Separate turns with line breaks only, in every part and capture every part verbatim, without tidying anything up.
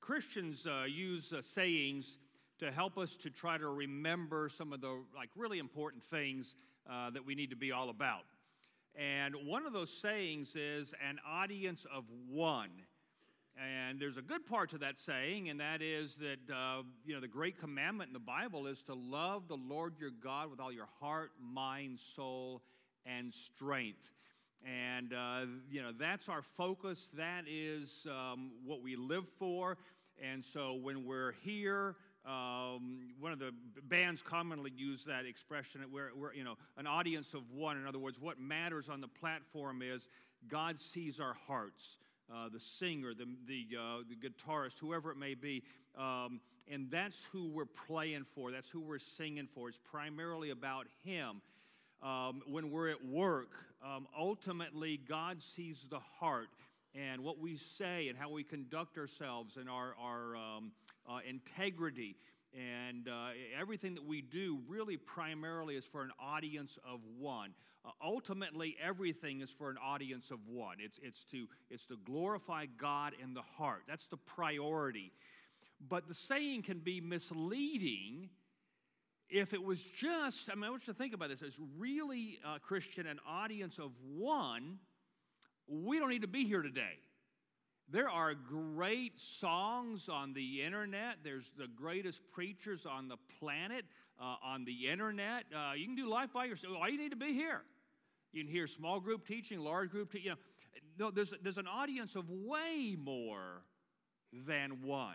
Christians uh, use uh, sayings to help us to try to remember some of the like really important things uh, that we need to be all about. And one of those sayings is an audience of one. And there's a good part to that saying, and that is that, uh, you know, the great commandment in the Bible is to love the Lord your God with all your heart, mind, soul, and strength. And, uh, you know, that's our focus. That is um, what we live for. And so when we're here, um, one of the bands commonly use that expression, that we're, we're, you know, an audience of one. In other words, what matters on the platform is God sees our hearts. Uh, the singer, the the, uh, the guitarist, whoever it may be, um, and that's who we're playing for. That's who we're singing for. It's primarily about Him. Um, when we're at work, um, ultimately God sees the heart and what we say and how we conduct ourselves and our our um, uh, integrity and uh, everything that we do. Really, primarily is for an audience of one. Uh, ultimately, everything is for an audience of one. It's, it's, to, it's to glorify God in the heart. That's the priority. But the saying can be misleading if it was just, I mean, I want you to think about this. It's really, uh, Christian, an audience of one. We don't need to be here today. There are great songs on the internet. There's the greatest preachers on the planet uh, on the internet. Uh, you can do life by yourself. Why do you need to be here? You can hear small group teaching, large group teaching. You know, no, there's, there's an audience of way more than one.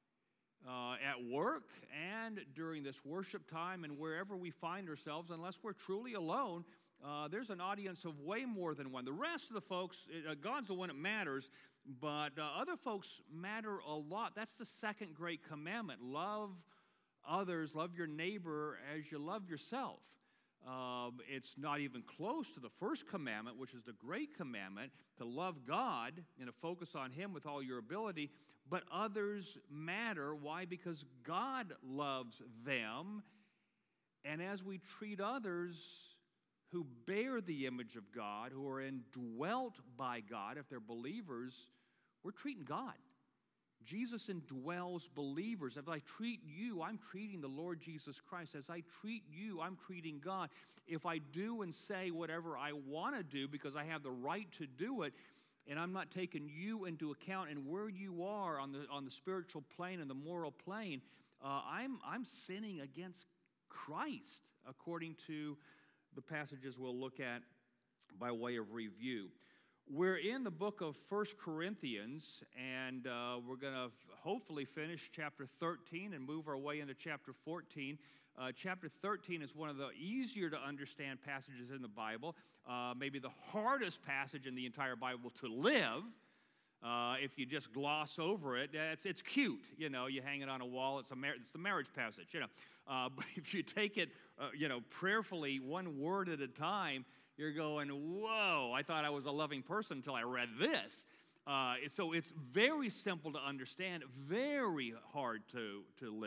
Uh, at work and during this worship time and wherever we find ourselves, unless we're truly alone, uh, there's an audience of way more than one. The rest of the folks, uh, God's the one that matters, but uh, other folks matter a lot. That's the second great commandment. Love others, love your neighbor as you love yourself. Uh, it's not even close to the first commandment, which is the great commandment, to love God and to focus on Him with all your ability. But others matter. Why? Because God loves them. And as we treat others who bear the image of God, who are indwelt by God, if they're believers, we're treating God. Jesus indwells believers. As I treat you, I'm treating the Lord Jesus Christ. As I treat you, I'm treating God. If I do and say whatever I want to do because I have the right to do it, and I'm not taking you into account and where you are on the on the spiritual plane and the moral plane, uh, I'm I'm sinning against Christ, according to the passages we'll look at by way of review. We're in the book of First Corinthians, and uh, we're going to hopefully finish chapter thirteen and move our way into chapter fourteen. Uh, chapter thirteen is one of the easier to understand passages in the Bible, uh, maybe the hardest passage in the entire Bible to live. Uh, if you just gloss over it, it's, it's cute. You know, you hang it on a wall. It's, a mar- it's the marriage passage, you know. Uh, but if you take it, uh, you know, prayerfully, one word at a time, you're going, whoa, I thought I was a loving person until I read this. Uh, so it's very simple to understand, very hard to, to live.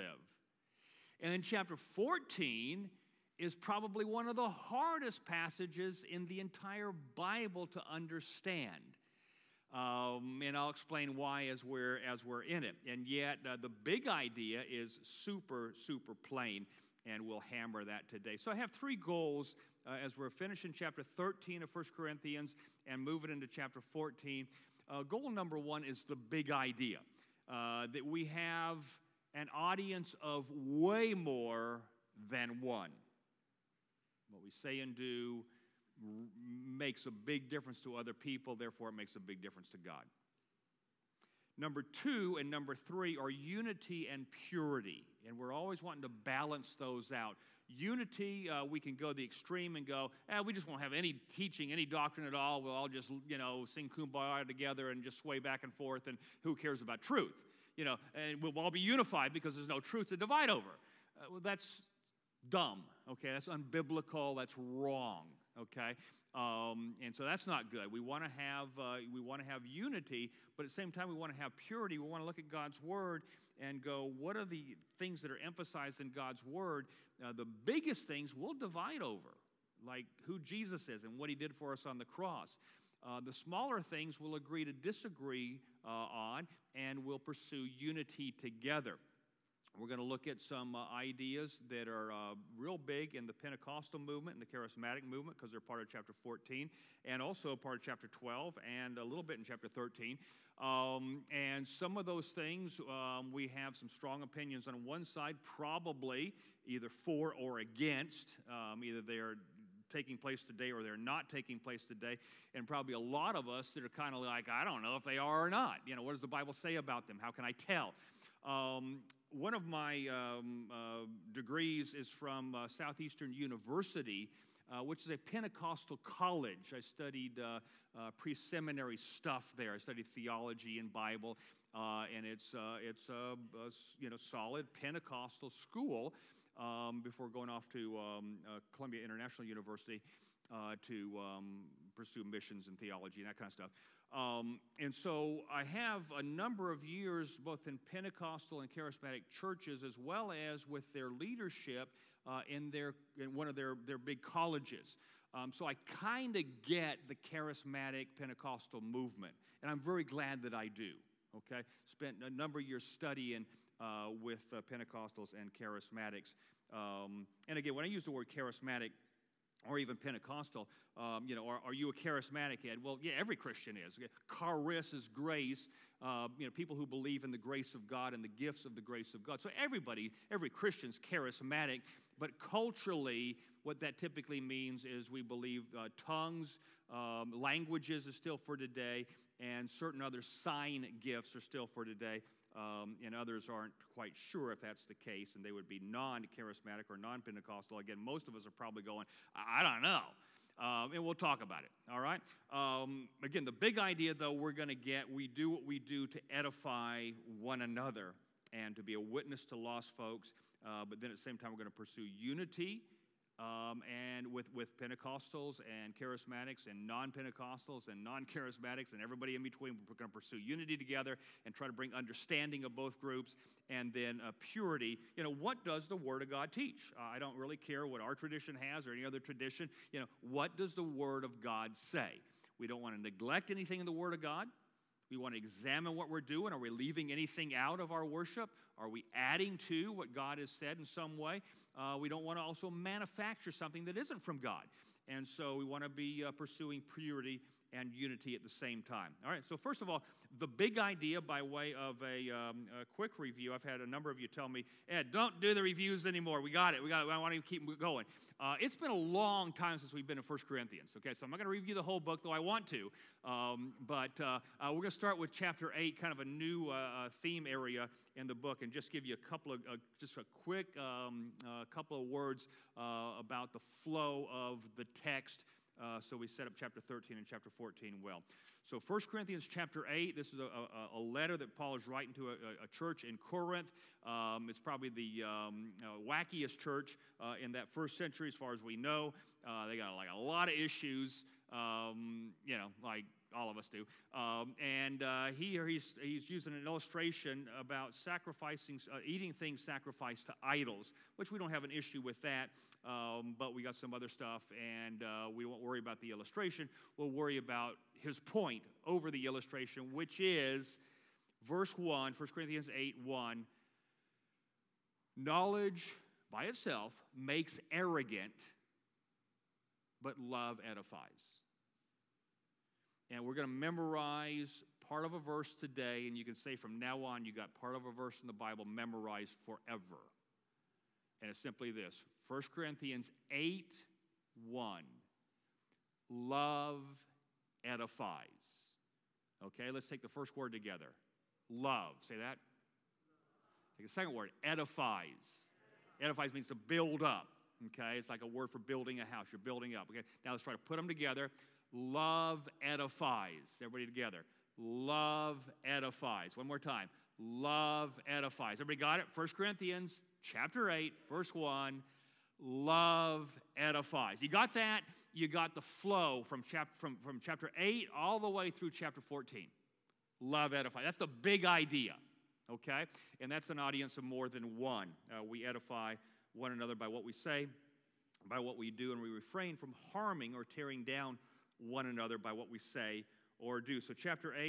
And then chapter fourteen is probably one of the hardest passages in the entire Bible to understand. Um, and I'll explain why as we're, as we're in it. And yet uh, the big idea is super, super plain, and we'll hammer that today. So I have three goals uh, as we're finishing chapter thirteen of First Corinthians and moving into chapter fourteen. Uh, goal number one is the big idea, uh, that we have an audience of way more than one. What we say and do makes a big difference to other people, therefore it makes a big difference to God. Number two and number three are unity and purity, and we're always wanting to balance those out. Unity, uh, we can go the extreme and go, eh, we just won't have any teaching, any doctrine at all. We'll all just, you know, sing Kumbaya together and just sway back and forth, and who cares about truth? You know, and we'll all be unified because there's no truth to divide over. Uh, well, that's dumb, okay? That's unbiblical, that's wrong, okay? Um, and so that's not good. We want to have uh, we want to have unity, but at the same time we want to have purity. We want to look at God's Word and go, what are the things that are emphasized in God's Word? Uh, the biggest things we'll divide over, like who Jesus is and what He did for us on the cross. Uh, the smaller things we'll agree to disagree uh, on, and we'll will pursue unity together. We're going to look at some uh, ideas that are uh, real big in the Pentecostal movement and the charismatic movement because they're part of chapter fourteen and also part of chapter twelve and a little bit in chapter thirteen. Um, and some of those things, um, we have some strong opinions on one side, probably either for or against. Um, either they're taking place today or they're not taking place today. And probably a lot of us that are kind of like, I don't know if they are or not. You know, what does the Bible say about them? How can I tell? Um, one of my um, uh, degrees is from uh, Southeastern University, uh, which is a Pentecostal college. I studied uh, uh, pre-seminary stuff there. I studied theology and Bible, uh, and it's uh, it's a, a you know solid Pentecostal school um, before going off to um, uh, Columbia International University uh, to um, pursue missions and theology and that kind of stuff. Um, and so I have a number of years both in Pentecostal and charismatic churches as well as with their leadership uh, in their in one of their, their big colleges. Um, so I kind of get the charismatic Pentecostal movement, and I'm very glad that I do, okay? Spent a number of years studying uh, with uh, Pentecostals and charismatics. Um, and again, when I use the word charismatic, or even Pentecostal, um, you know, are, are you a charismatic, Ed? Well, yeah, every Christian is. Okay? Charis is grace, uh, you know, people who believe in the grace of God and the gifts of the grace of God. So everybody, every Christian's charismatic, but culturally, what that typically means is we believe uh, tongues, um, languages is still for today, and certain other sign gifts are still for today. Um, and others aren't quite sure if that's the case, and they would be non-charismatic or non-Pentecostal. Again, most of us are probably going, I, I don't know. Um, and we'll talk about it, all right? Um, again, the big idea, though, we're going to get, we do what we do to edify one another and to be a witness to lost folks, uh, but then at the same time, we're going to pursue unity. Um, and with, with Pentecostals and charismatics and non-Pentecostals and non-charismatics and everybody in between, we're going to pursue unity together and try to bring understanding of both groups, and then uh, purity. You know, what does the Word of God teach? Uh, I don't really care what our tradition has or any other tradition. You know, what does the Word of God say? We don't want to neglect anything in the Word of God. We want to examine what we're doing. Are we leaving anything out of our worship? Are we adding to what God has said in some way? Uh, we don't want to also manufacture something that isn't from God. And so we want to be uh, pursuing purity and unity at the same time. All right, so first of all, the big idea by way of a, um, a quick review, I've had a number of you tell me, Ed, don't do the reviews anymore. We got it. We got it. I want to keep going. Uh, it's been a long time since we've been in First Corinthians, okay? So I'm not going to review the whole book, though I want to. Um, but uh, uh, we're going to start with chapter eight, kind of a new uh, theme area in the book, and just give you a couple of, uh, just a quick um, uh, couple of words uh, about the flow of the text. Uh, so we set up chapter thirteen and chapter fourteen well. So First Corinthians chapter eight, this is a, a, a letter that Paul is writing to a, a church in Corinth. Um, it's probably the um, uh, wackiest church uh, in that first century as far as we know. Uh, they got like a lot of issues, um, you know, like all of us do. Um, and uh, here he's, he's using an illustration about sacrificing, uh, eating things sacrificed to idols, which we don't have an issue with that, um, but we got some other stuff, and uh, we won't worry about the illustration. We'll worry about his point over the illustration, which is verse one, First Corinthians eight, one. Knowledge by itself makes arrogant, but love edifies. And we're going to memorize part of a verse today, and you can say from now on you got part of a verse in the Bible memorized forever. And it's simply this, First Corinthians eight, one. Love edifies. Okay, let's take the first word together. Love. Say that. Take the second word, edifies. Edifies means to build up. Okay, it's like a word for building a house. You're building up. Okay, now let's try to put them together. Love edifies. Everybody together. Love edifies. One more time. Love edifies. Everybody got it? First Corinthians chapter eight, verse one. Love edifies. You got that? You got the flow from, chap- from, from chapter eight all the way through chapter fourteen. Love edifies. That's the big idea. Okay? And that's an audience of more than one. Uh, we edify one another by what we say, by what we do, and we refrain from harming or tearing down one another by what we say or do. So chapter eight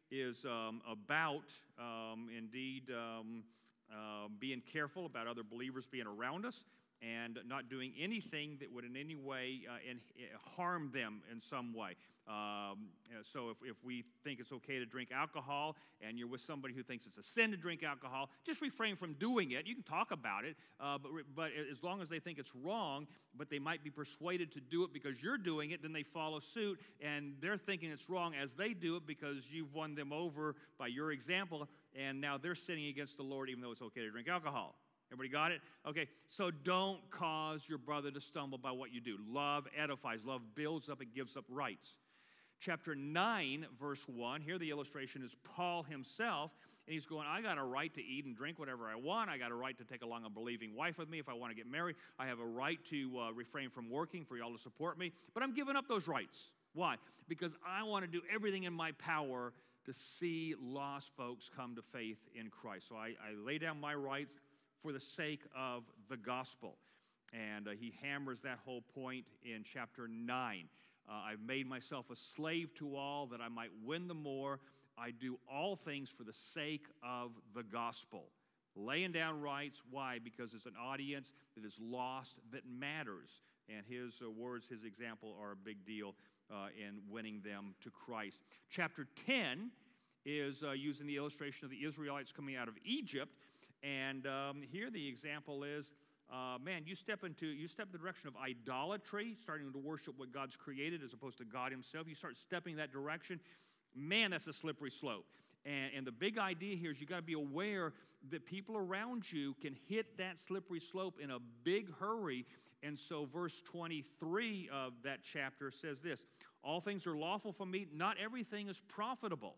is um, about, um, indeed, um, uh, being careful about other believers being around us and not doing anything that would in any way uh, in, uh, harm them in some way. Um, so if, if we think it's okay to drink alcohol and you're with somebody who thinks it's a sin to drink alcohol, just refrain from doing it. You can talk about it, uh, but, but as long as they think it's wrong, but they might be persuaded to do it because you're doing it, then they follow suit, and they're thinking it's wrong as they do it because you've won them over by your example, and now they're sinning against the Lord even though it's okay to drink alcohol. Everybody got it? Okay, so don't cause your brother to stumble by what you do. Love edifies. Love builds up and gives up rights. Chapter nine, verse one, here the illustration is Paul himself, and he's going, I got a right to eat and drink whatever I want. I got a right to take along a believing wife with me if I want to get married. I have a right to uh, refrain from working for y'all to support me, but I'm giving up those rights. Why? Because I want to do everything in my power to see lost folks come to faith in Christ. So I, I lay down my rights for the sake of the gospel. And uh, he hammers that whole point in chapter nine. Uh, I've made myself a slave to all that I might win the more. I do all things for the sake of the gospel. Laying down rights. Why? Because it's an audience that is lost that matters. And his uh, words, his example are a big deal uh, in winning them to Christ. Chapter ten is uh, using the illustration of the Israelites coming out of Egypt. And um, here the example is, uh, man, you step into, you step in the direction of idolatry, starting to worship what God's created as opposed to God himself. You start stepping that direction. Man, that's a slippery slope. And, and the big idea here is you got to be aware that people around you can hit that slippery slope in a big hurry. And so verse twenty-three of that chapter says this, all things are lawful for me, not everything is profitable.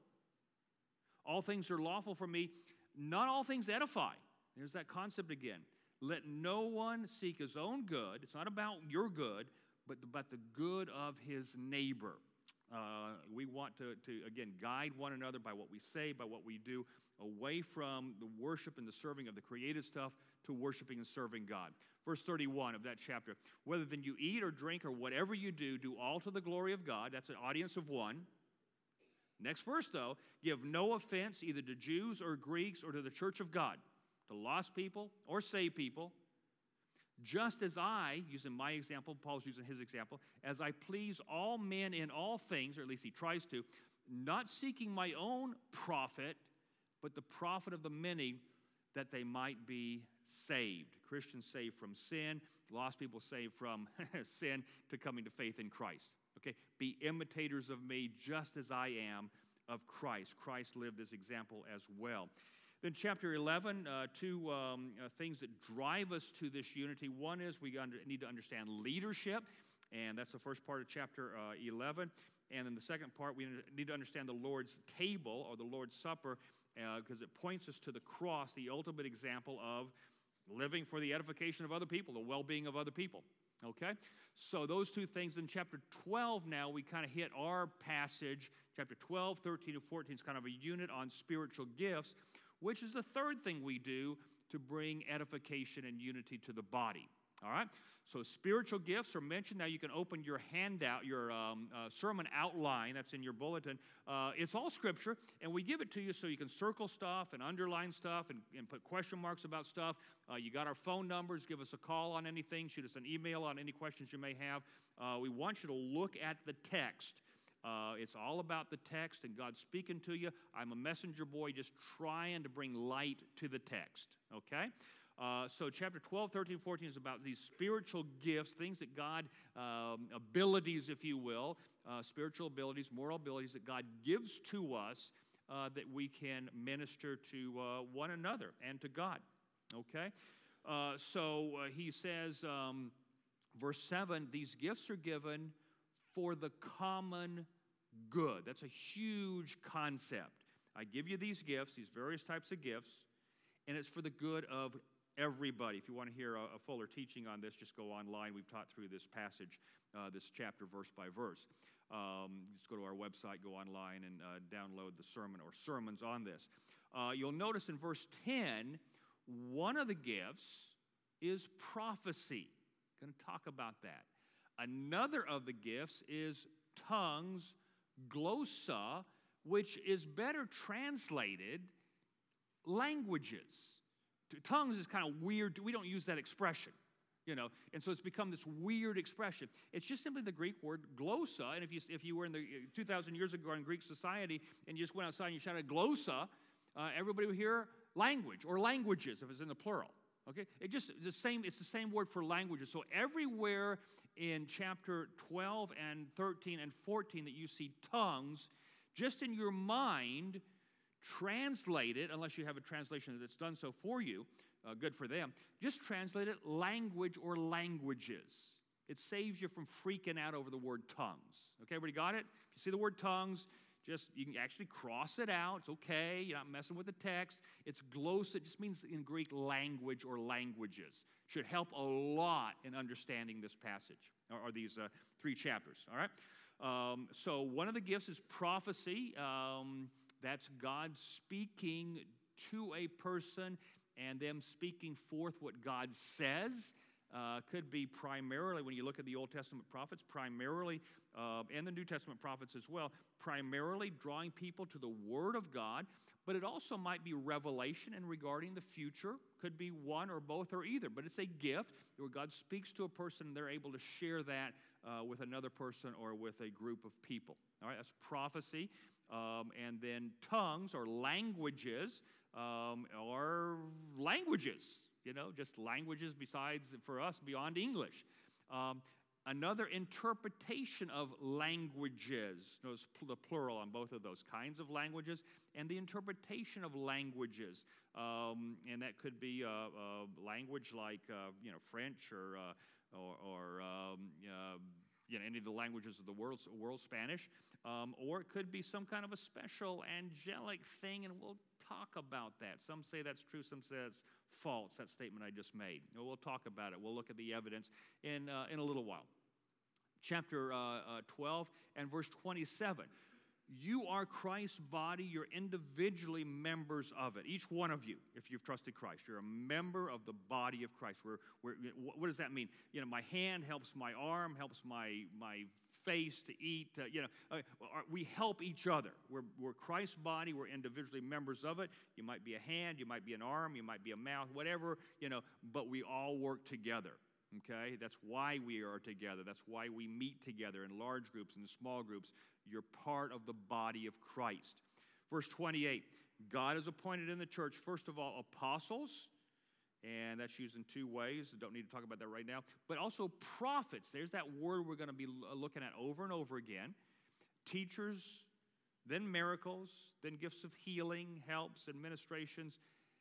All things are lawful for me, not all things edify. There's that concept again. Let no one seek his own good. It's not about your good, but about the good of his neighbor. Uh, we want to, to, again, guide one another by what we say, by what we do, away from the worship and the serving of the created stuff to worshiping and serving God. Verse thirty-one of that chapter, whether then you eat or drink or whatever you do, do all to the glory of God. That's an audience of one. Next verse, though, give no offense either to Jews or Greeks or to the church of God, to lost people or saved people, just as I, using my example, Paul's using his example, as I please all men in all things, or at least he tries to, not seeking my own profit, but the profit of the many, that they might be saved. Christians saved from sin, lost people saved from sin to coming to faith in Christ. Okay, be imitators of me just as I am of Christ. Christ lived this example as well. Then chapter eleven, uh, two um, uh, things that drive us to this unity. One is we under, need to understand leadership, and that's the first part of chapter uh, eleven. And then the second part, we need to understand the Lord's table or the Lord's Supper, because uh, it points us to the cross, the ultimate example of living for the edification of other people, the well-being of other people. Okay? So those two things. In chapter twelve now, we kind of hit our passage. Chapter twelve, thirteen, and fourteen is kind of a unit on spiritual gifts, which is the third thing we do to bring edification and unity to the body. All right? So spiritual gifts are mentioned. Now you can open your handout, your um, uh, sermon outline that's in your bulletin. Uh, it's all Scripture, and we give it to you so you can circle stuff and underline stuff and, and put question marks about stuff. Uh, you got our phone numbers. Give us a call on anything. Shoot us an email on any questions you may have. Uh, we want you to look at the text. Uh, it's all about the text and God speaking to you. I'm a messenger boy just trying to bring light to the text, okay? Uh, so chapter twelve, thirteen, fourteen is about these spiritual gifts, things that God, um, abilities, if you will, uh, spiritual abilities, moral abilities that God gives to us uh, that we can minister to uh, one another and to God, okay? Uh, so uh, he says, um, verse seven, these gifts are given for the common good. That's a huge concept. I give you these gifts, these various types of gifts, and it's for the good of everybody. If you want to hear a, a fuller teaching on this, just go online. We've taught through this passage, uh, this chapter, verse by verse. Um, just go to our website, go online, and uh, download the sermon or sermons on this. Uh, you'll notice in verse ten, one of the gifts is prophecy. Going to talk about that. Another of the gifts is tongues, glossa, which is better translated languages. Tongues is kind of weird. We don't use that expression, you know, and so it's become this weird expression. It's just simply the Greek word glossa, and if you if you were in the two thousand years ago in Greek society and you just went outside and you shouted glossa, uh, everybody would hear language or languages if it's in the plural. Okay, it just the same. It's the same word for languages. So everywhere in chapter twelve and thirteen and fourteen that you see tongues, just in your mind, translate it, unless you have a translation that's done so for you, uh, good for them, just translate it language or languages. It saves you from freaking out over the word tongues. Okay, everybody got it? If you see the word tongues, just, you can actually cross it out. It's okay. You're not messing with the text. It's glossa. It just means in Greek language or languages. Should help a lot in understanding this passage, or, or these uh, three chapters, all right? Um, so one of the gifts is prophecy. Um, that's God speaking to a person and them speaking forth what God says. Uh, could be primarily, when you look at the Old Testament prophets, primarily, uh, and the New Testament prophets as well, primarily drawing people to the Word of God, but it also might be revelation and regarding the future. Could be one or both or either, but it's a gift where God speaks to a person and they're able to share that uh, with another person or with a group of people. All right, that's prophecy. Um, and then tongues or languages um, or languages. You know, just languages besides, for us, beyond English. Um, another interpretation of languages. Notice the plural on both of those kinds of languages. And the interpretation of languages. Um, and that could be a, a language like, uh, you know, French or, uh, or, or um, uh, you know, any of the languages of the world, world Spanish. Um, or it could be some kind of a special angelic thing, and we'll talk about that. Some say that's true, some say that's false, that statement I just made. We'll talk about it. We'll look at the evidence in, uh, in a little while. Chapter uh, uh, twelve and verse twenty-seven. You are Christ's body. You're individually members of it. Each one of you, if you've trusted Christ, you're a member of the body of Christ. We're, we're, what does that mean? You know, my hand helps my arm, helps my my face to eat. Uh, you know, uh, we help each other. We're, we're Christ's body. We're individually members of it. You might be a hand, you might be an arm, you might be a mouth, whatever, you know, but we all work together, okay? That's why we are together. That's why we meet together in large groups and small groups. You're part of the body of Christ. Verse twenty-eight, God has appointed in the church, first of all, apostles, and that's used in two ways. Don't need to talk about that right now. But also prophets. There's that word we're going to be looking at over and over again. Teachers, then miracles, then gifts of healing, helps, administrations,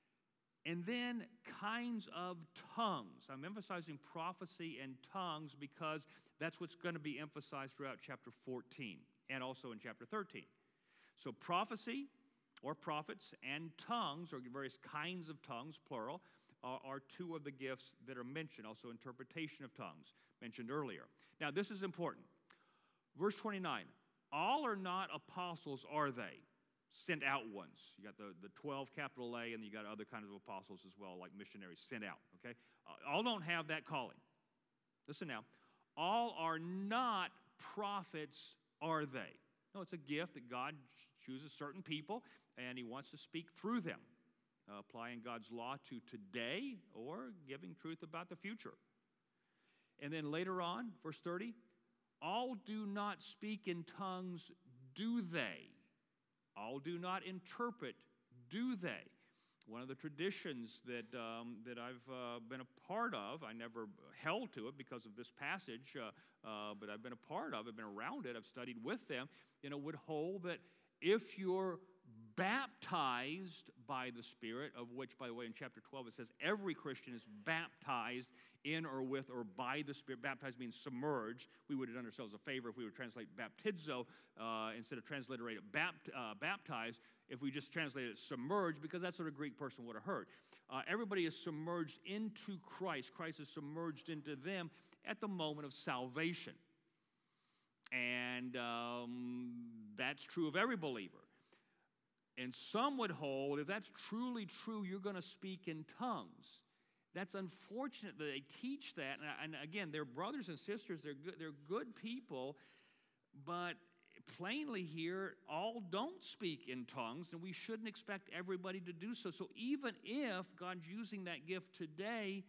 and then kinds of tongues. I'm emphasizing prophecy and tongues because that's what's going to be emphasized throughout chapter fourteen and also in chapter thirteen. So prophecy or prophets and tongues, or various kinds of tongues, plural, are two of the gifts that are mentioned. Also interpretation of tongues, mentioned earlier. Now, this is important. Verse twenty-nine, all are not apostles, are they? Sent out ones. You got the, the twelve, capital A, and you got other kinds of apostles as well, like missionaries, sent out, okay? Uh, all don't have that calling. Listen now. All are not prophets, are they? No, it's a gift that God chooses certain people, and he wants to speak through them. Uh, applying God's law to today or giving truth about the future. And then later on, verse thirty, all do not speak in tongues, do they? All do not interpret, do they? One of the traditions that, um, that I've uh, been a part of, I never held to it because of this passage, uh, uh, but I've been a part of it, been around it, I've studied with them, you know, would hold that if you're baptized by the Spirit, of which, by the way, in chapter twelve it says every Christian is baptized in or with or by the Spirit. Baptized means submerged. We would have done ourselves a favor if we would translate baptizo uh, instead of transliterate it bapt, uh, baptized, if we just translated it submerged, because that's what a Greek person would have heard. Uh, everybody is submerged into Christ. Christ is submerged into them at the moment of salvation. And um, that's true of every believer. And some would hold, if that's truly true, you're going to speak in tongues. That's unfortunate that they teach that. And, and again, they're brothers and sisters. They're good, they're good people. But plainly here, all don't speak in tongues, and we shouldn't expect everybody to do so. So even if God's using that gift today,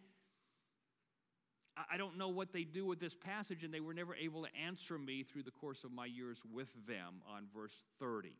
I don't know what they do with this passage, and they were never able to answer me through the course of my years with them on verse thirty.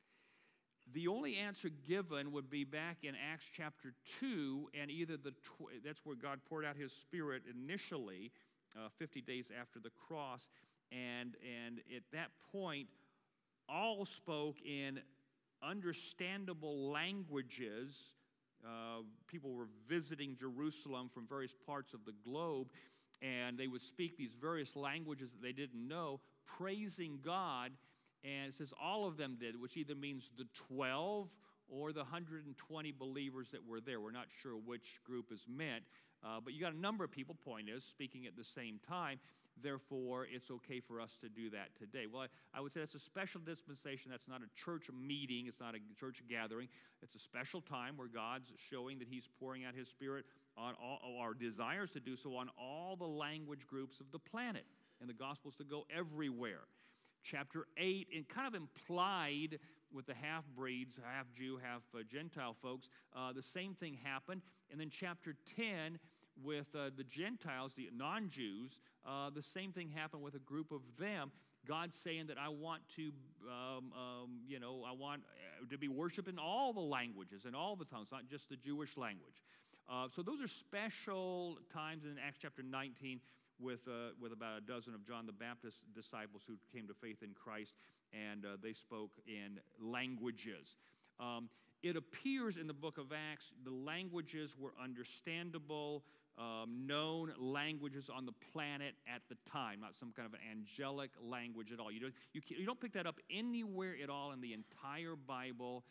The only answer given would be back in Acts chapter two, and either the tw- that's where God poured out his Spirit initially, uh, fifty days after the cross, and, and at that point, all spoke in understandable languages. Uh, people were visiting Jerusalem from various parts of the globe, and they would speak these various languages that they didn't know, praising God. And it says all of them did, which either means the twelve or the one hundred twenty believers that were there. We're not sure which group is meant, uh, but you got a number of people, point is, speaking at the same time. Therefore, it's okay for us to do that today. Well, I, I would say that's a special dispensation. That's not a church meeting. It's not a church gathering. It's a special time where God's showing that he's pouring out his Spirit on all our desires to do so on all the language groups of the planet. And the gospel's to go everywhere. Chapter eight, and kind of implied with the half-breeds, half-Jew, half-Gentile folks, uh, the same thing happened. And then chapter ten, with uh, the Gentiles, the non-Jews, uh, the same thing happened with a group of them. God's saying that I want to, um, um, you know, I want to be worshiped in all the languages and all the tongues, not just the Jewish language. Uh, so those are special times in Acts chapter nineteen with, uh, with about a dozen of John the Baptist's disciples who came to faith in Christ, and uh, they spoke in languages. Um, it appears in the book of Acts the languages were understandable, um, known languages on the planet at the time, not some kind of an angelic language at all. You don't, you, you don't pick that up anywhere at all in the entire Bible,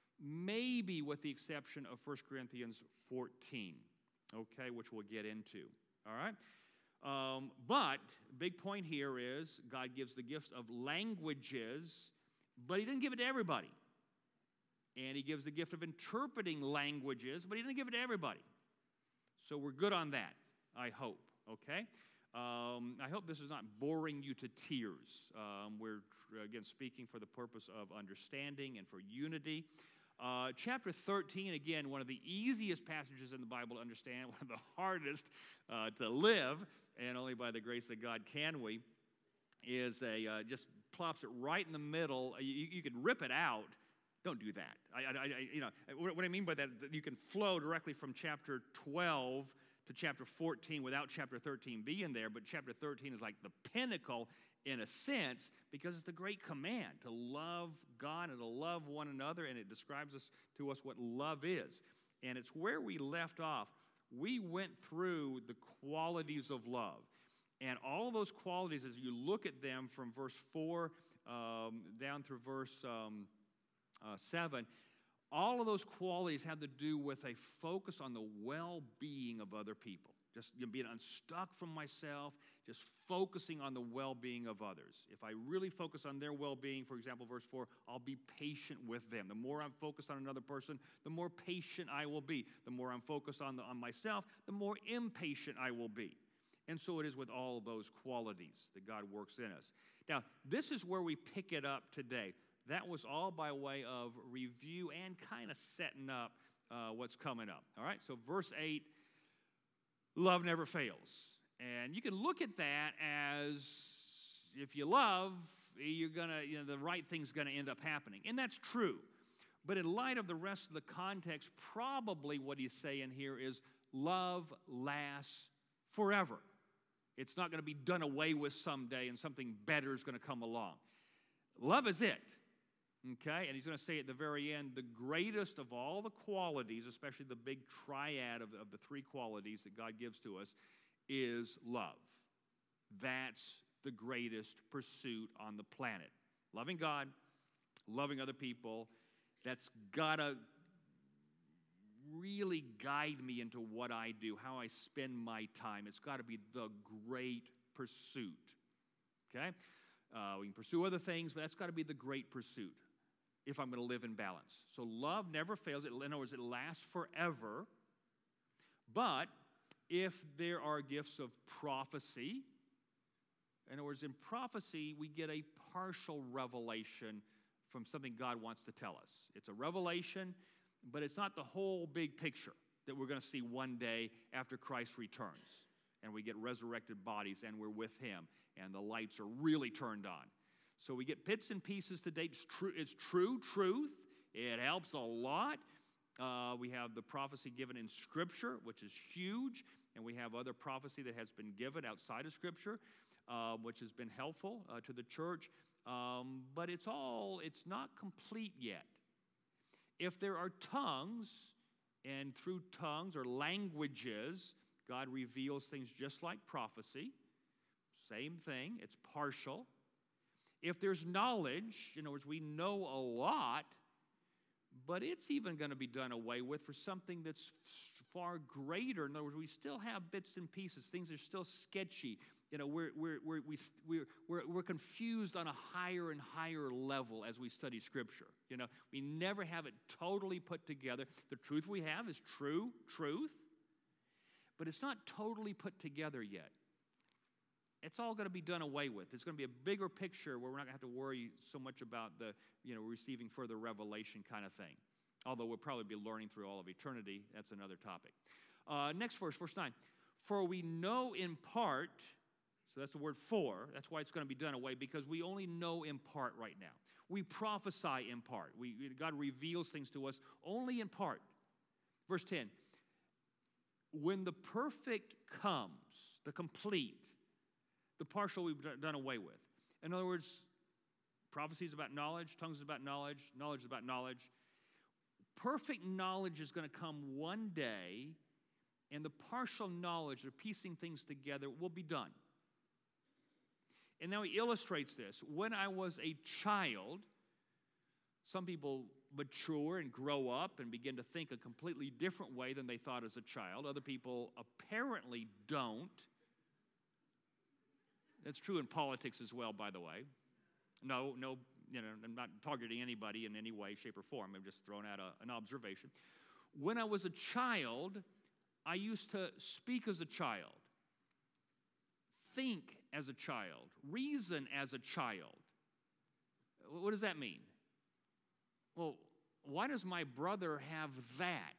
maybe with the exception of First Corinthians fourteen, okay, which we'll get into, all right? Um, but big point here is God gives the gifts of languages, but he didn't give it to everybody. And he gives the gift of interpreting languages, but he didn't give it to everybody. So we're good on that, I hope, okay? Um, I hope this is not boring you to tears. Um, we're, again, speaking for the purpose of understanding and for unity. Uh, chapter thirteen, again, one of the easiest passages in the Bible to understand, one of the hardest uh, to live, and only by the grace of God can we, is a uh, just plops it right in the middle. You, you could rip it out. Don't do that. I, I, I, you know, what I mean by that, that you can flow directly from chapter twelve to chapter fourteen without chapter thirteen being there, but chapter thirteen is like the pinnacle in a sense because it's the great command to love God and to love one another, and it describes us to us what love is. And it's where we left off. We went through the qualities of love. And all of those qualities, as you look at them from verse four um, down through verse um, uh, seven, all of those qualities have to do with a focus on the well-being of other people. Just you know, being unstuck from myself, just focusing on the well-being of others. If I really focus on their well-being, for example, verse four, I'll be patient with them. The more I'm focused on another person, the more patient I will be. The more I'm focused on, the, on myself, the more impatient I will be. And so it is with all of those qualities that God works in us. Now, this is where we pick it up today. That was all by way of review and kind of setting up uh, what's coming up. All right, so verse eight, love never fails. And you can look at that as if you love, you're gonna, you know, the right thing's gonna end up happening. And that's true. But in light of the rest of the context, probably what he's saying here is love lasts forever. It's not going to be done away with someday and something better is going to come along. Love is it. Okay? And he's going to say at the very end, the greatest of all the qualities, especially the big triad of, of the three qualities that God gives to us, is love. That's the greatest pursuit on the planet. Loving God, loving other people, that's got to really guide me into what I do, how I spend my time. It's got to be the great pursuit. Okay? Uh, we can pursue other things, but that's got to be the great pursuit if I'm going to live in balance. So love never fails. In other words, it lasts forever. But if there are gifts of prophecy, In other words, in prophecy, we get a partial revelation from something God wants to tell us. It's a revelation, but it's not the whole big picture that we're going to see one day after Christ returns and we get resurrected bodies and we're with him and the lights are really turned on. So we get bits and pieces today. It's true, it's true truth. It helps a lot. Uh, we have the prophecy given in Scripture, which is huge, and we have other prophecy that has been given outside of Scripture, uh, which has been helpful uh, to the church. Um, but it's all, it's not complete yet. If there are tongues, and through tongues or languages, God reveals things just like prophecy. Same thing, it's partial. If there's knowledge, in other words, we know a lot, but it's even going to be done away with for something that's far greater. In other words, we still have bits and pieces. Things are still sketchy. You know, we're, we're, we're, we, we're, we're, we're confused on a higher and higher level as we study Scripture. You know, we never have it totally put together. The truth we have is true truth, but it's not totally put together yet. It's all going to be done away with. It's going to be a bigger picture where we're not going to have to worry so much about the, you know, receiving further revelation kind of thing. Although we'll probably be learning through all of eternity. That's another topic. Uh, next verse, verse nine. For we know in part, so that's the word for. That's why it's going to be done away, because we only know in part right now. We prophesy in part. We, God reveals things to us only in part. Verse ten. When the perfect comes, the complete, the partial we've done away with. In other words, prophecy is about knowledge, tongues is about knowledge, knowledge is about knowledge. Perfect knowledge is going to come one day, and the partial knowledge of piecing things together will be done. And now he illustrates this. When I was a child, some people mature and grow up and begin to think a completely different way than they thought as a child. Other people apparently don't. That's true in politics as well, by the way. No, no, you know, I'm not targeting anybody in any way, shape, or form. I'm just throwing out a, an observation. When I was a child, I used to speak as a child, think as a child, reason as a child. What does that mean? Well, why does my brother have that?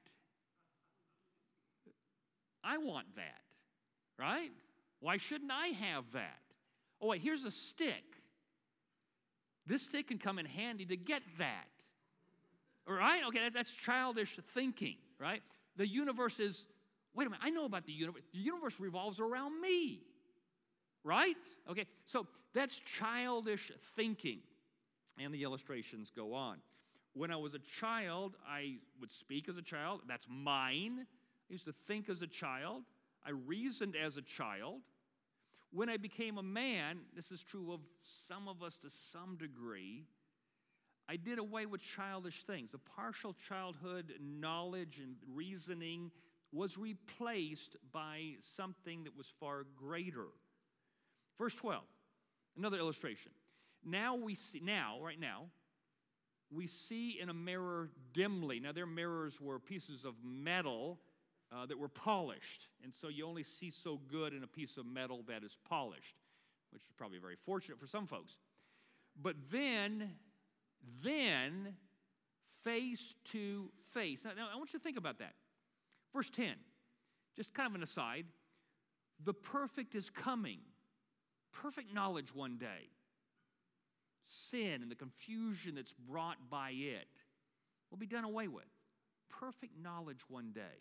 I want that, right? Why shouldn't I have that? Oh, wait, here's a stick. This stick can come in handy to get that. All right? Okay, that's, that's childish thinking, right? The universe is, wait a minute, I know about the universe. The universe revolves around me, right? Okay, so that's childish thinking. And the illustrations go on. When I was a child, I would speak as a child. That's mine. I used to think as a child. I reasoned as a child. When I became a man, this is true of some of us to some degree, I did away with childish things. The partial childhood knowledge and reasoning was replaced by something that was far greater. Verse twelve, another illustration. Now we see, now, right now, we see in a mirror dimly. Now, their mirrors were pieces of metal uh, that were polished. And so you only see so good in a piece of metal that is polished, which is probably very fortunate for some folks. But then, then, face to face. Now, now, I want you to think about that. Verse ten, just kind of an aside. The perfect is coming. Perfect knowledge one day. Sin and the confusion that's brought by it will be done away with. Perfect knowledge one day.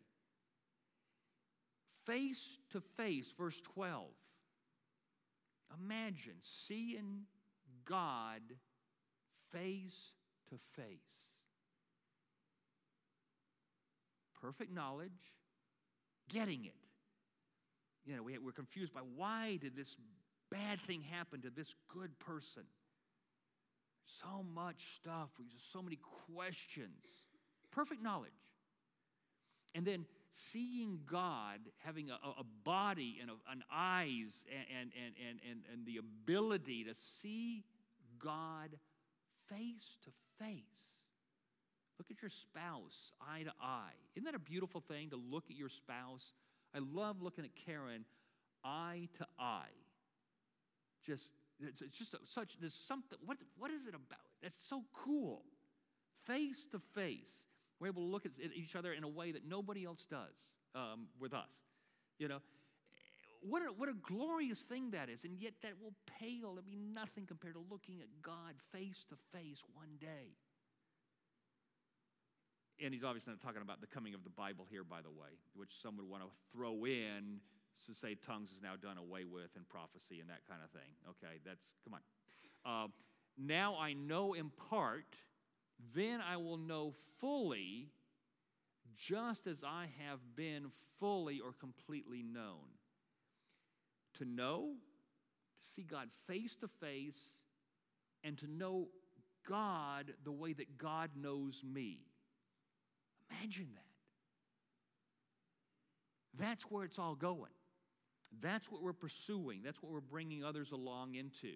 Face to face, verse twelve. Imagine seeing God face to face. Perfect knowledge, getting it. You know, we, we're confused by why did this bad thing happen to this good person? So much stuff, just so many questions. Perfect knowledge. And then seeing God, having a, a body and a, an eyes and, and, and, and, and the ability to see God face to face. Look at your spouse eye to eye. Isn't that a beautiful thing to look at your spouse? I love looking at Karen eye to eye. just, it's, it's just a, such, there's something, what, what is it about it? That's so cool. Face to face. We're able to look at each other in a way that nobody else does um, with us. You know, what a, what a glorious thing that is, and yet that will pale and be nothing compared to looking at God face to face one day. And he's obviously not talking about the coming of the Bible here, by the way, which some would want to throw in to say tongues is now done away with and prophecy and that kind of thing. Okay, that's, come on. Uh, now I know in part, then I will know fully, just as I have been fully or completely known. To know, to see God face to face, and to know God the way that God knows me. Imagine that. That's where it's all going. That's what we're pursuing. That's what we're bringing others along into.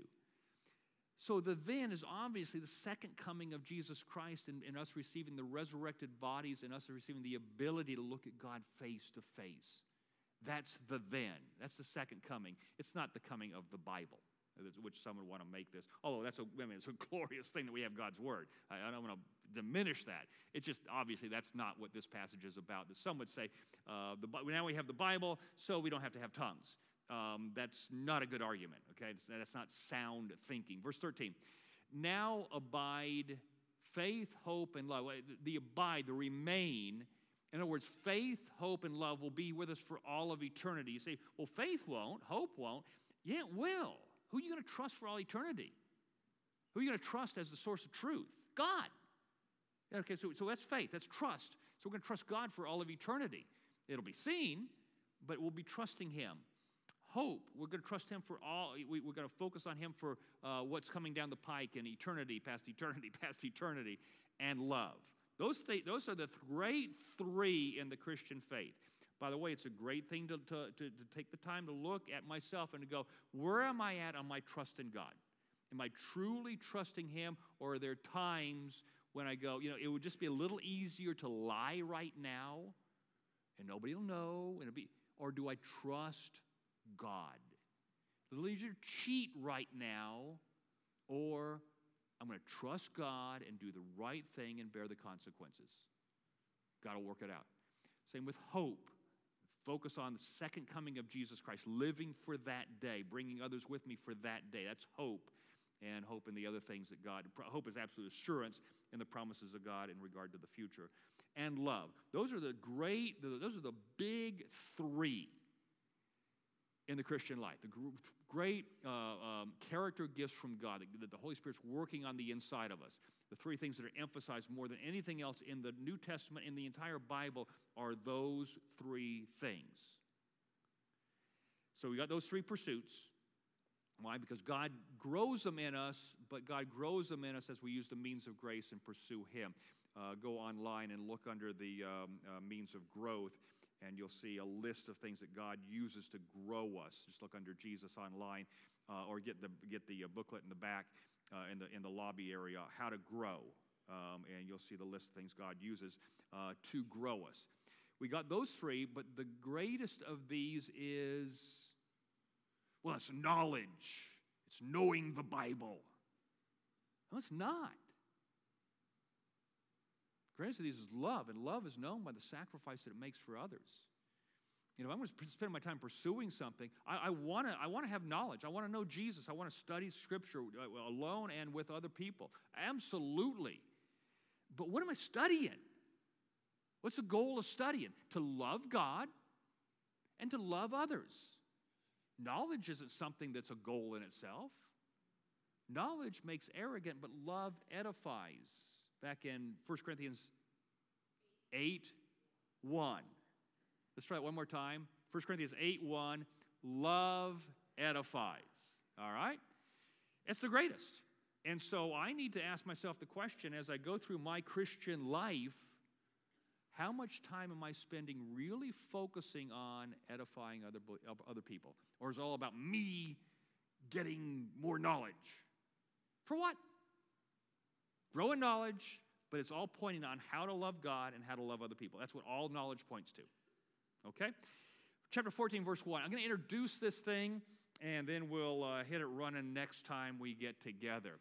So the then is obviously the second coming of Jesus Christ and, and us receiving the resurrected bodies and us receiving the ability to look at God face to face. That's the then. That's the second coming. It's not the coming of the Bible, which some would want to make this. Although that's a, I mean, it's a glorious thing that we have God's Word. I, I don't want to diminish that. It's just, obviously, that's not what this passage is about. Some would say, uh, the, now we have the Bible, so we don't have to have tongues. Um, that's not a good argument, okay? That's not sound thinking. Verse thirteen, now abide faith, hope, and love. The abide, the remain. In other words, faith, hope, and love will be with us for all of eternity. You say, well, faith won't, hope won't. Yeah, it will. Who are you going to trust for all eternity? Who are you going to trust as the source of truth? God. Okay, so, so that's faith, that's trust. So we're going to trust God for all of eternity. It'll be seen, but we'll be trusting Him. Hope, we're going to trust Him for all, we, we're going to focus on Him for uh, what's coming down the pike in eternity, past eternity, past eternity, and love. Those, th- those are the great three in the Christian faith. By the way, it's a great thing to, to, to, to take the time to look at myself and to go, where am I at on my trust in God? Am I truly trusting Him, or are there times when I go, you know, it would just be a little easier to lie right now, and nobody will know, and it'll be, or do I trust God? A little easier to cheat right now, or I'm going to trust God and do the right thing and bear the consequences. God will work it out. Same with hope. Focus on the second coming of Jesus Christ, living for that day, bringing others with me for that day. That's hope, and hope in the other things that God, hope is absolute assurance in the promises of God in regard to the future. And love. Those are the great, those are the big three in the Christian life. The great uh, um, character gifts from God that the Holy Spirit's working on the inside of us. The three things that are emphasized more than anything else in the New Testament, in the entire Bible, are those three things. So we got those three pursuits. Why? Because God grows them in us, but God grows them in us as we use the means of grace and pursue Him. Uh, go online and look under the um, uh, means of growth, and you'll see a list of things that God uses to grow us. Just look under Jesus online, uh, or get the get the uh, booklet in the back uh, in the in the lobby area, how to grow, um, and you'll see the list of things God uses uh, to grow us. We got those three, but the greatest of these is, well, it's knowledge. It's knowing the Bible. No, it's not. The greatest of these is love, and love is known by the sacrifice that it makes for others. You know, if I'm going to spend my time pursuing something, I, I want to I want to have knowledge. I want to know Jesus. I want to study Scripture alone and with other people. Absolutely. But what am I studying? What's the goal of studying? To love God and to love others. Knowledge isn't something that's a goal in itself. Knowledge makes arrogant, but love edifies. Back in First Corinthians eight one. Let's try it one more time. First Corinthians eight one. Love edifies. All right? It's the greatest. And so I need to ask myself the question as I go through my Christian life, how much time am I spending really focusing on edifying other, other people? Or is it all about me getting more knowledge? For what? Grow in knowledge, but it's all pointing on how to love God and how to love other people. That's what all knowledge points to. Okay? Chapter fourteen, verse one. I'm going to introduce this thing, and then we'll uh, hit it running next time we get together.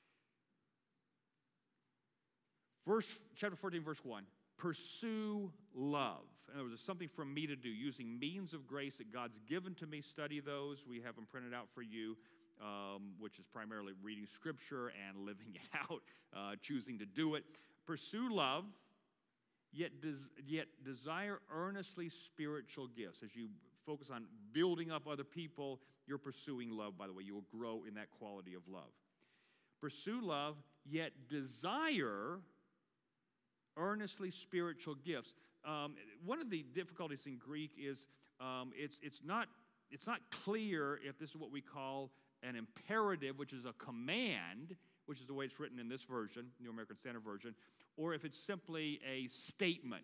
Verse, chapter fourteen, verse one, pursue love. In other words, it's something for me to do, using means of grace that God's given to me. Study those. We have them printed out for you, um, which is primarily reading Scripture and living it out, uh, choosing to do it. Pursue love, yet, des- yet desire earnestly spiritual gifts. As you focus on building up other people, you're pursuing love, by the way. You will grow in that quality of love. Pursue love, yet desire earnestly spiritual gifts. Um, one of the difficulties in Greek is um, it's, it's, not, it's not clear if this is what we call an imperative, which is a command, which is the way it's written in this version, New American Standard Version, or if it's simply a statement.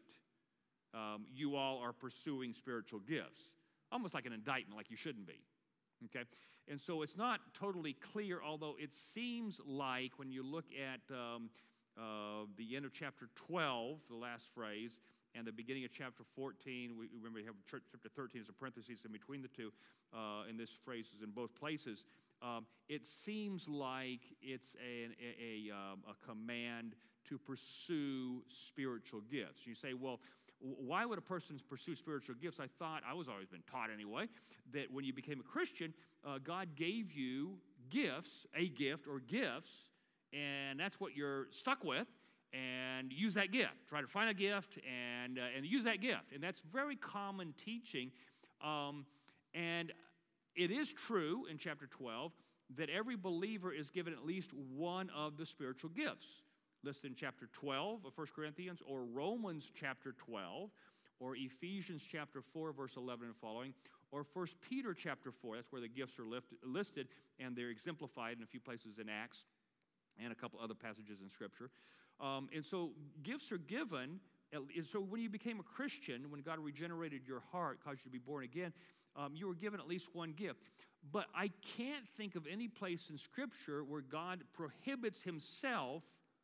Um, you all are pursuing spiritual gifts. Almost like an indictment, like you shouldn't be. Okay? And so it's not totally clear, although it seems like when you look at um, uh, the end of chapter twelve, the last phrase, and the beginning of chapter fourteen, we remember we have chapter thirteen as a parenthesis in between the two, uh, and this phrase is in both places. Um, it seems like it's a, a, a, um, a command to pursue spiritual gifts. You say, well, why would a person pursue spiritual gifts? I thought, I was always been taught anyway, that when you became a Christian, uh, God gave you gifts, a gift or gifts, and that's what you're stuck with, and use that gift. Try to find a gift and, uh, and use that gift. And that's very common teaching. Um, and it is true in chapter twelve that every believer is given at least one of the spiritual gifts listed in chapter twelve of First Corinthians, or Romans chapter twelve, or Ephesians chapter four, verse eleven and following, or First Peter chapter four. That's where the gifts are lift, listed, and they're exemplified in a few places in Acts and a couple other passages in Scripture. Um, and so gifts are given. And so when you became a Christian, when God regenerated your heart, caused you to be born again, um, you were given at least one gift. But I can't think of any place in Scripture where God prohibits himself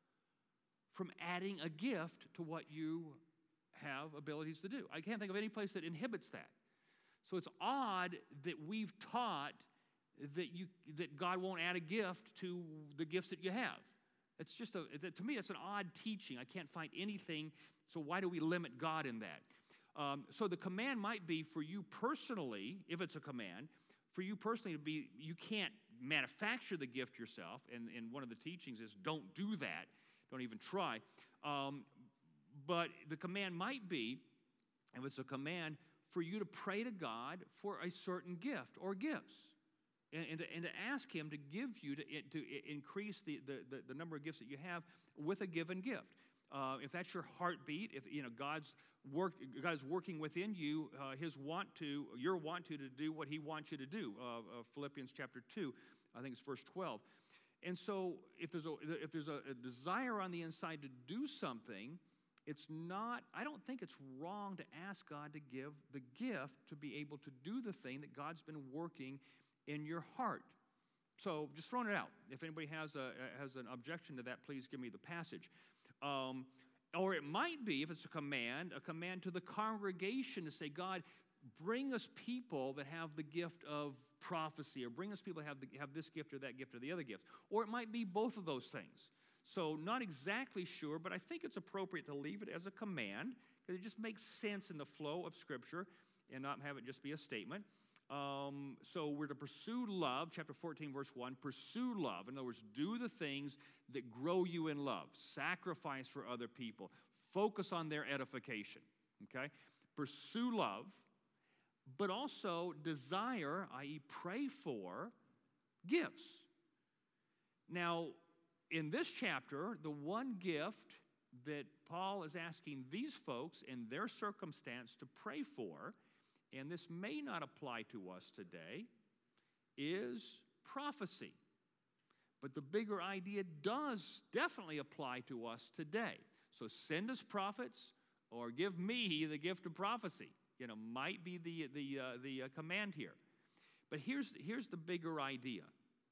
from adding a gift to what you have abilities to do. I can't think of any place that inhibits that. So it's odd that we've taught that you that God won't add a gift to the gifts that you have. It's just a, to me, it's an odd teaching. I can't find anything, so why do we limit God in that? Um, so the command might be for you personally, if it's a command, for you personally to be, you can't manufacture the gift yourself, and, and one of the teachings is don't do that. Don't even try. Um, but the command might be, if it's a command, for you to pray to God for a certain gift or gifts. And, and, to, and to ask him to give you, to, to increase the, the, the, the number of gifts that you have with a given gift. Uh, if that's your heartbeat, if you know God's work, God is working within you, uh, His want to, your want to, to do what He wants you to do. Uh, uh, Philippians chapter two, I think it's verse twelve. And so, if there's a if there's a, a desire on the inside to do something, it's not. I don't think it's wrong to ask God to give the gift to be able to do the thing that God's been working in your heart. So, just throwing it out. If anybody has a has an objection to that, please give me the passage. Um, or it might be, if it's a command, a command to the congregation to say, God, bring us people that have the gift of prophecy, or bring us people that have, the, have this gift or that gift or the other gift. Or it might be both of those things. So not exactly sure, but I think it's appropriate to leave it as a command, because it just makes sense in the flow of Scripture and not have it just be a statement. Um, so we're to pursue love, chapter fourteen, verse one, pursue love. In other words, do the things that grow you in love. Sacrifice for other people. Focus on their edification, okay? Pursue love, but also desire, that is pray for, gifts. Now, in this chapter, the one gift that Paul is asking these folks in their circumstance to pray for, and this may not apply to us today, is prophecy. But the bigger idea does definitely apply to us today. So send us prophets, or give me the gift of prophecy. You know, might be the, the, uh, the uh, command here. But here's, here's the bigger idea.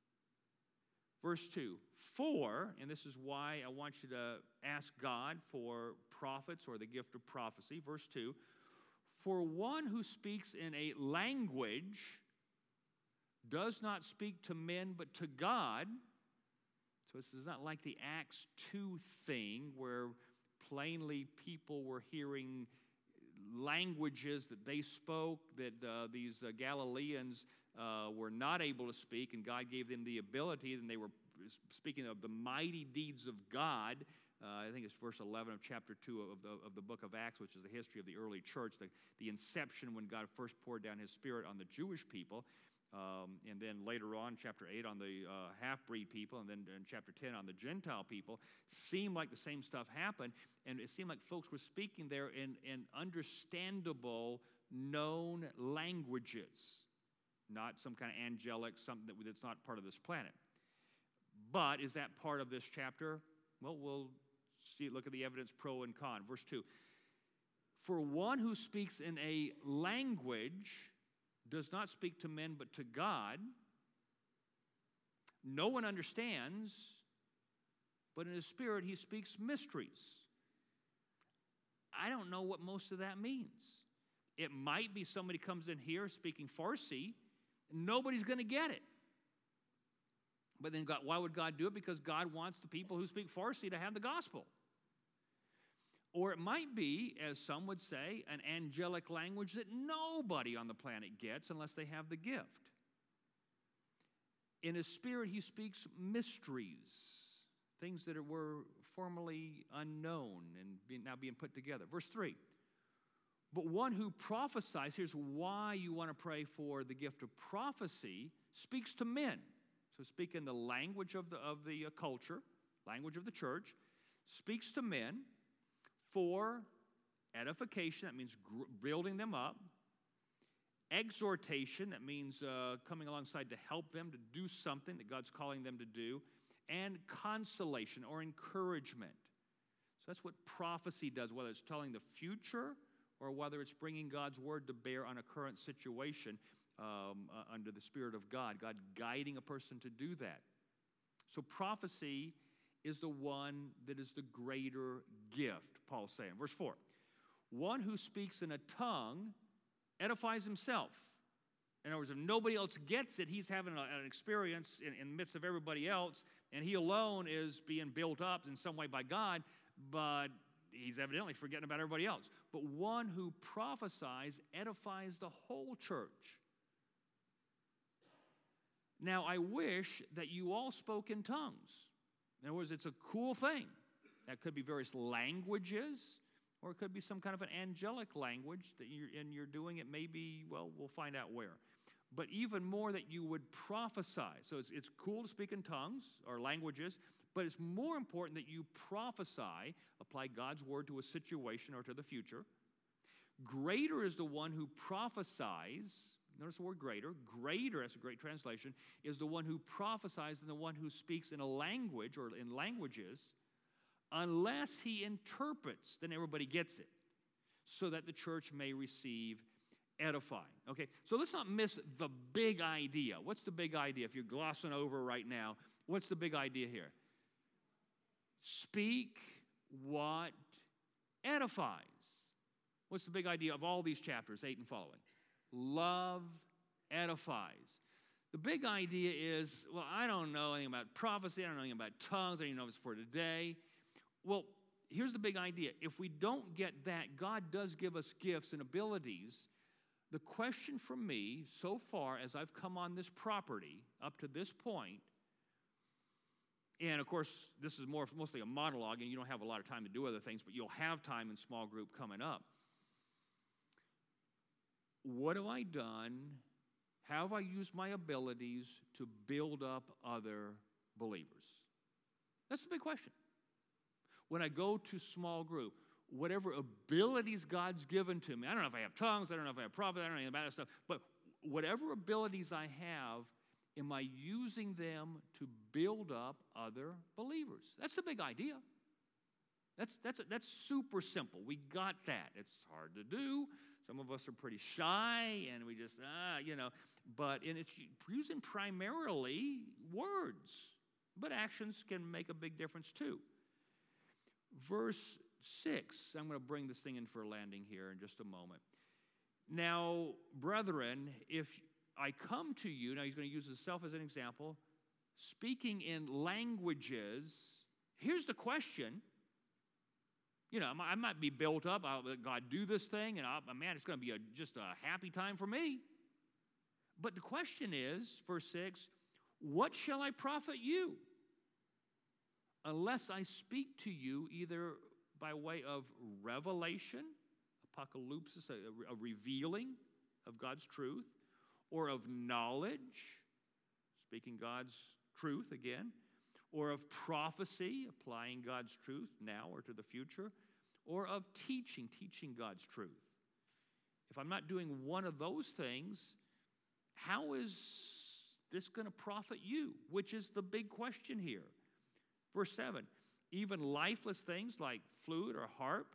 Verse two, for, and this is why I want you to ask God for prophets or the gift of prophecy. Verse two, for one who speaks in a language does not speak to men but to God. So this is not like the Acts two thing where plainly people were hearing languages that they spoke that uh, these uh, Galileans uh, were not able to speak, and God gave them the ability, and they were speaking of the mighty deeds of God. Uh, I think it's verse eleven of chapter two of the, of the book of Acts, which is the history of the early church, the, the inception when God first poured down his Spirit on the Jewish people, um, and then later on, chapter eight, on the uh, half-breed people, and then in chapter ten on the Gentile people. Seemed like the same stuff happened, and it seemed like folks were speaking there in, in understandable, known languages, not some kind of angelic, something that, that's not part of this planet. But is that part of this chapter? Well, we'll see. Look at the evidence, pro and con. Verse two. For one who speaks in a language does not speak to men but to God. No one understands, but in his spirit he speaks mysteries. I don't know what most of that means. It might be somebody comes in here speaking Farsi, and nobody's going to get it. But then God, why would God do it? Because God wants the people who speak Farsi to have the gospel. Or it might be, as some would say, an angelic language that nobody on the planet gets unless they have the gift. In his spirit, he speaks mysteries, things that were formerly unknown and now being put together. Verse three. But one who prophesies, here's why you want to pray for the gift of prophecy, speaks to men. So speak in the language of the, of the uh, culture, language of the church, speaks to men for edification, that means gr- building them up, exhortation, that means uh, coming alongside to help them to do something that God's calling them to do, and consolation or encouragement. So that's what prophecy does, whether it's telling the future or whether it's bringing God's word to bear on a current situation. Um, uh, under the Spirit of God, God guiding a person to do that. So prophecy is the one that is the greater gift, Paul's saying. Verse four, one who speaks in a tongue edifies himself. In other words, if nobody else gets it, he's having a, an experience in, in the midst of everybody else, and he alone is being built up in some way by God, but he's evidently forgetting about everybody else. But one who prophesies edifies the whole church. Now, I wish that you all spoke in tongues. In other words, it's a cool thing. That could be various languages, or it could be some kind of an angelic language that you're, and you're doing it maybe, well, we'll find out where. But even more that you would prophesy. So it's, it's cool to speak in tongues or languages, but it's more important that you prophesy, apply God's word to a situation or to the future. Greater is the one who prophesies. Notice the word greater. Greater, that's a great translation, is the one who prophesies than the one who speaks in a language or in languages, unless he interprets, then everybody gets it, so that the church may receive edifying. Okay, so let's not miss the big idea. What's the big idea? If you're glossing over right now, what's the big idea here? Speak what edifies. What's the big idea of all these chapters, eight and following? Love edifies. The big idea is, well, I don't know anything about prophecy. I don't know anything about tongues. I don't even know if it's for today. Well, here's the big idea. If we don't get that, God does give us gifts and abilities. The question for me so far as I've come on this property up to this point, and of course, this is more mostly a monologue, and you don't have a lot of time to do other things, but you'll have time in small group coming up. What have I done? How have I used my abilities to build up other believers? That's the big question. When I go to small group, whatever abilities God's given to me, I don't know if I have tongues, I don't know if I have prophecy, I don't know anything about that stuff, but whatever abilities I have, am I using them to build up other believers? That's the big idea. That's, that's, that's super simple. We got that. It's hard to do. Some of us are pretty shy, and we just, ah, you know. But and it's using primarily words. But actions can make a big difference too. Verse six, I'm going to bring this thing in for a landing here in just a moment. Now, brethren, if I come to you, now he's going to use himself as an example, speaking in languages. Here's the question. You know, I might be built up. I'll let God do this thing, and I'll, man, it's going to be a, just a happy time for me. But the question is, verse six, what shall I profit you? Unless I speak to you either by way of revelation, apocalypsis, a, a revealing of God's truth, or of knowledge, speaking God's truth again, or of prophecy, applying God's truth now or to the future, or of teaching, teaching God's truth. If I'm not doing one of those things, how is this going to profit you? Which is the big question here. Verse seven, even lifeless things like flute or harp,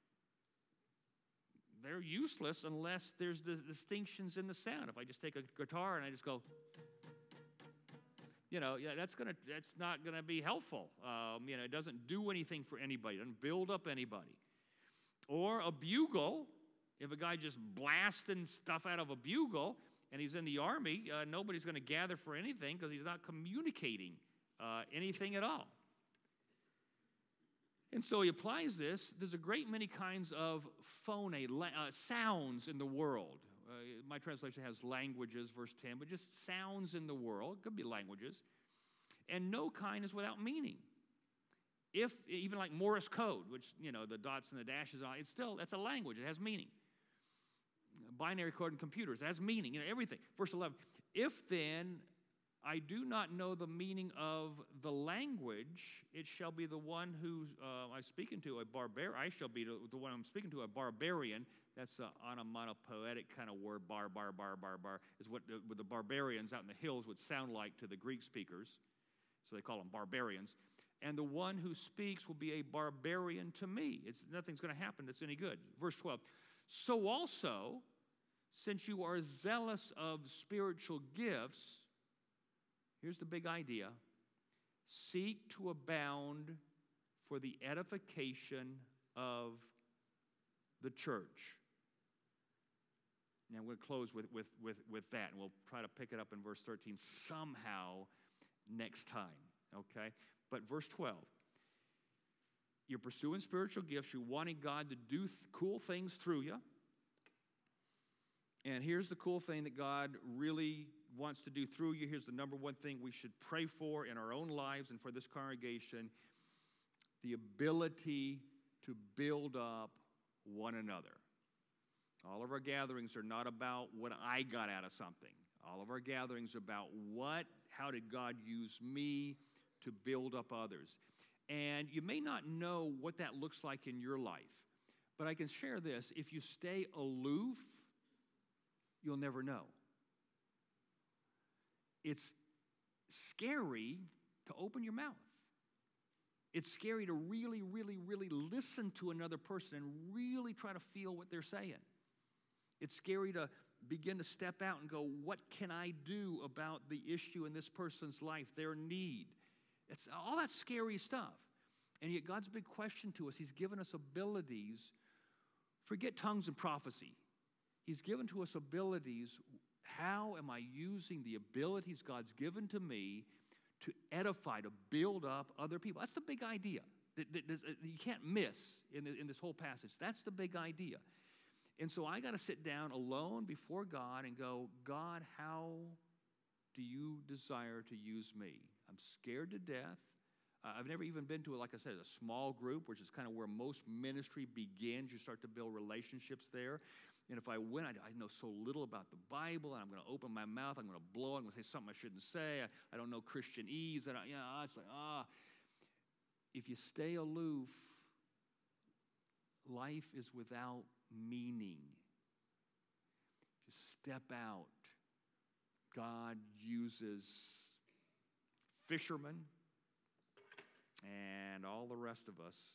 they're useless unless there's the distinctions in the sound. If I just take a guitar and I just go, you know, yeah, that's gonna that's not gonna be helpful. Um, you know, it doesn't do anything for anybody. It doesn't build up anybody. Or a bugle. If a guy just blasting stuff out of a bugle and he's in the army, uh, nobody's going to gather for anything because he's not communicating uh, anything at all. And so he applies this. There's a great many kinds of phone, uh, sounds in the world. Uh, my translation has languages, verse ten, but just sounds in the world. It could be languages. And no kind is without meaning. If, even like Morse code, which, you know, the dots and the dashes, it's still, that's a language. It has meaning. Binary code in computers, it has meaning, you know, everything. Verse eleven, if then I do not know the meaning of the language, it shall be the one who uh, I'm speaking to, a barbarian. I shall be the, the one I'm speaking to, a barbarian. That's an onomatopoetic kind of word, bar, bar, bar, bar, bar, is what the, what the barbarians out in the hills would sound like to the Greek speakers. So they call them barbarians. And the one who speaks will be a barbarian to me. It's, nothing's going to happen that's any good. Verse twelve, so also, since you are zealous of spiritual gifts, here's the big idea. Seek to abound for the edification of the church. Now, I'm going to close with, with, with, with that, and we'll try to pick it up in verse thirteen somehow next time, okay? But verse twelve, you're pursuing spiritual gifts. You're wanting God to do th- cool things through you. And here's the cool thing that God really wants to do through you. Here's the number one thing we should pray for in our own lives and for this congregation: the ability to build up one another. All of our gatherings are not about what I got out of something. All of our gatherings are about what, how did God use me to build up others. And you may not know what that looks like in your life, but I can share this. If you stay aloof, you'll never know. It's scary to open your mouth. It's scary to really, really, really listen to another person and really try to feel what they're saying. It's scary to begin to step out and go, what can I do about the issue in this person's life, their need? It's all that scary stuff. And yet God's big question to us, He's given us abilities. Forget tongues and prophecy. He's given to us abilities. How am I using the abilities God's given to me to edify, to build up other people? That's the big idea that, that, that you can't miss in, the, in this whole passage. That's the big idea. And so I got to sit down alone before God and go, God, how do you desire to use me? I'm scared to death. Uh, I've never even been to, like I said, a small group, which is kind of where most ministry begins. You start to build relationships there. And if I went, I, I know so little about the Bible, and I'm going to open my mouth, I'm going to blow, I'm going to say something I shouldn't say. I, I don't know Christianese. And I, you know, it's like, ah. If you stay aloof, life is without meaning. If you step out, God uses fishermen and all the rest of us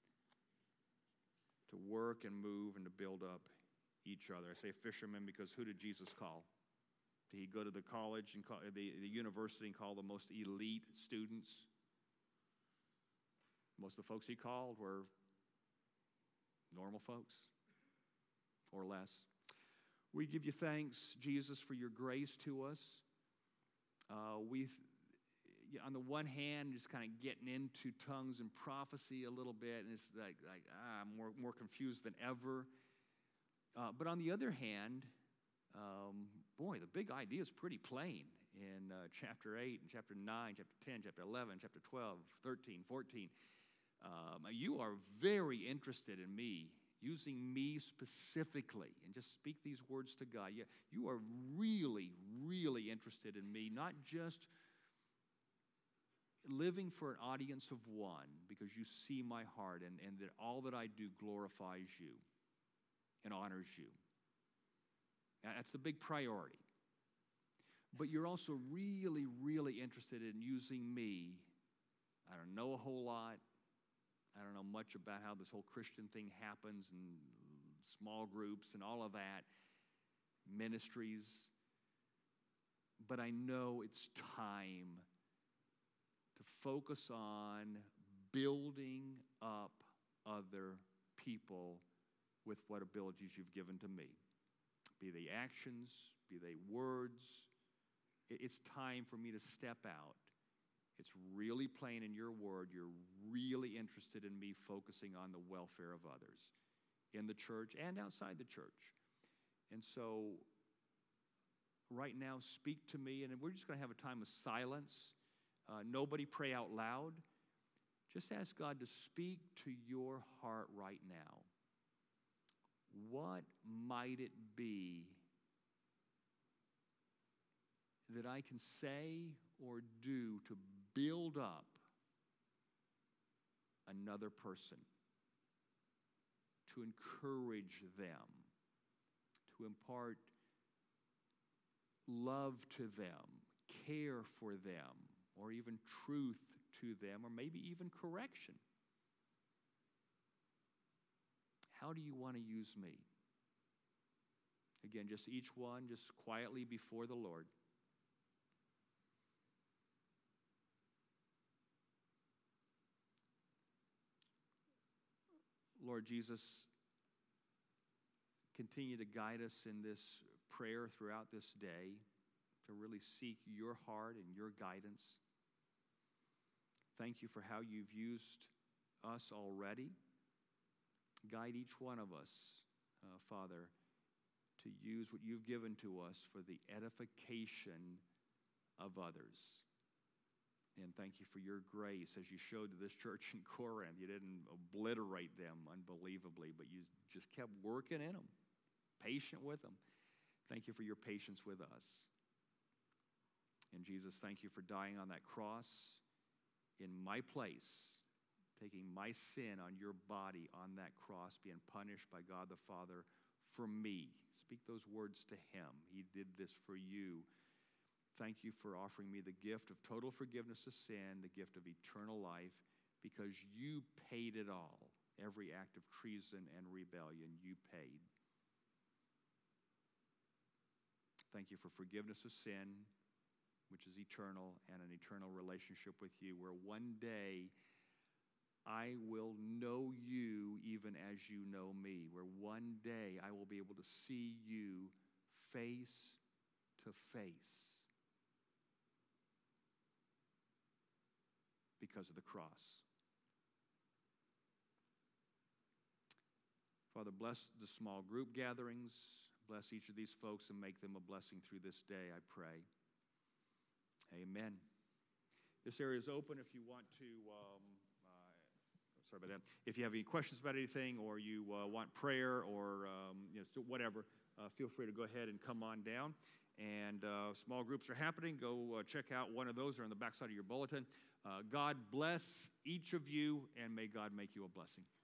to work and move and to build up each other. I say fishermen because who did Jesus call? Did He go to the college and call, the, the university and call the most elite students? Most of the folks He called were normal folks or less. We give you thanks, Jesus, for your grace to us. Uh, we, on the one hand, just kind of getting into tongues and prophecy a little bit, and it's like, like ah, I'm more, more confused than ever. Uh, but on the other hand, um, boy, the big idea is pretty plain in uh, chapter eight, and chapter nine, chapter ten, chapter eleven, chapter twelve, thirteen, fourteen. Um, you are very interested in me, using me specifically, and just speak these words to God. You, you are really, really interested in me, not just living for an audience of one, because you see my heart, and, and that all that I do glorifies you and honors you. That's the big priority. But you're also really, really interested in using me. I don't know a whole lot. I don't know much about how this whole Christian thing happens, and small groups and all of that, ministries. But I know it's time to focus on building up other people with what abilities you've given to me. Be they actions, be they words. It's time for me to step out. It's really plain in your word. You're really interested in me focusing on the welfare of others in the church and outside the church. And so right now, speak to me, and we're just going to have a time of silence. Uh, nobody pray out loud. Just ask God to speak to your heart right now. What might it be that I can say or do to build up another person, to encourage them, to impart love to them, care for them, or even truth to them, or maybe even correction? How do you want to use me? Again, just each one, just quietly before the Lord. Lord Jesus, continue to guide us in this prayer throughout this day, to really seek your heart and your guidance. Thank you for how you've used us already. Guide each one of us, uh, Father, to use what you've given to us for the edification of others. And thank you for your grace as you showed to this church in Corinth. You didn't obliterate them unbelievably, but you just kept working in them, patient with them. Thank you for your patience with us. And Jesus, thank you for dying on that cross in my place, taking my sin on your body on that cross, being punished by God the Father for me. Speak those words to him. He did this for you. Thank you for offering me the gift of total forgiveness of sin, the gift of eternal life, because you paid it all. Every act of treason and rebellion, you paid. Thank you for forgiveness of sin, which is eternal, and an eternal relationship with you, where one day I will know you even as you know me, where one day I will be able to see you face to face because of the cross. Father, bless the small group gatherings. Bless each of these folks and make them a blessing through this day, I pray. Amen. This area is open if you want to, um, uh, sorry about that. If you have any questions about anything, or you uh, want prayer, or um, you know, whatever, uh, feel free to go ahead and come on down. And uh, small groups are happening. Go uh, check out one of those. They're on the backside of your bulletin. Uh, God bless each of you, and may God make you a blessing.